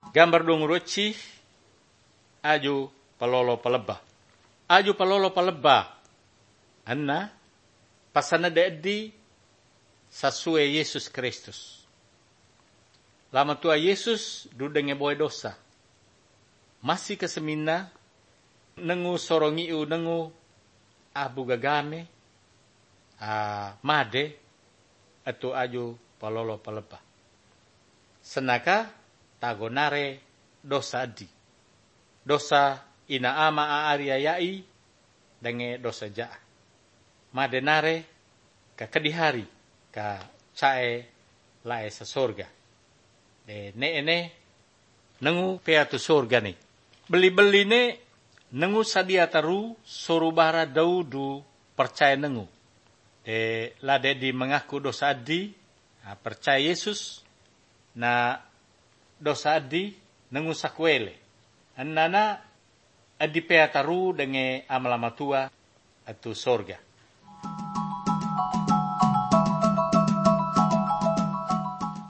Gambar dong roci aju palolo paleba. Aju palolo paleba. Anna pasana dedi sesuai Yesus Kristus. Lama tua Yesus dudenge boy dosa. Masih kesemina nengu sorongi nengu abu gagame made atau aju palolo paleba. Senaka tagonare dosa di. Dosa ina ama aaria yai denge dosa ja. Madenare ka kedihari ka cae lae sa sorga. Ne nengu peatu sorga ni. Beli-beli ne nengu sadia taru sorubara daudu percaya nengu. Lade di mengaku dosa adi percaya Yesus na dosa adi nengu sakwele. Annana adi peataru denge amalamatua atu sorga.